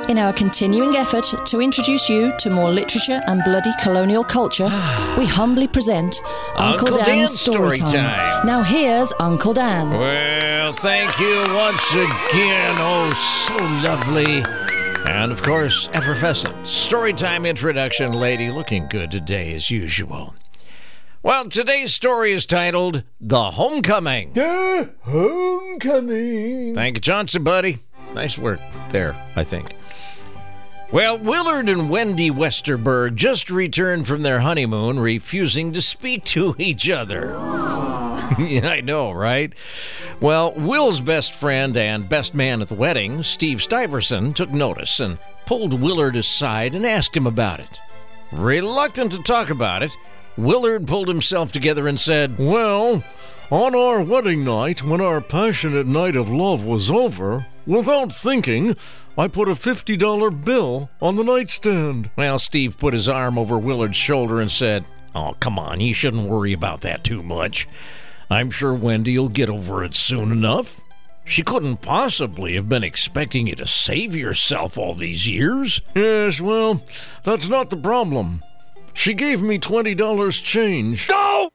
In our continuing effort to introduce you to more literature and bloody colonial culture, we humbly present Uncle Dan's Story Time. Now here's Uncle Dan. Well, thank you once again. Oh, so lovely. And, of course, effervescent. Storytime introduction, lady. Looking good today, as usual. Well, today's story is titled The Homecoming. The Homecoming. Thank you, Johnson, buddy. Nice work there, I think. Well, Willard and Wendy Westerberg just returned from their honeymoon, refusing to speak to each other. Yeah, I know, right? Well, Will's best friend and best man at the wedding, Steve Stuyvesant, took notice and pulled Willard aside and asked him about it. Reluctant to talk about it, Willard pulled himself together and said, Well, on our wedding night, when our passionate night of love was over, without thinking, I put a $50 bill on the nightstand. Well, Steve put his arm over Willard's shoulder and said, Oh, come on, you shouldn't worry about that too much. I'm sure Wendy will get over it soon enough. She couldn't possibly have been expecting you to save yourself all these years. Yes, well, that's not the problem. She gave me $20 change. Oh!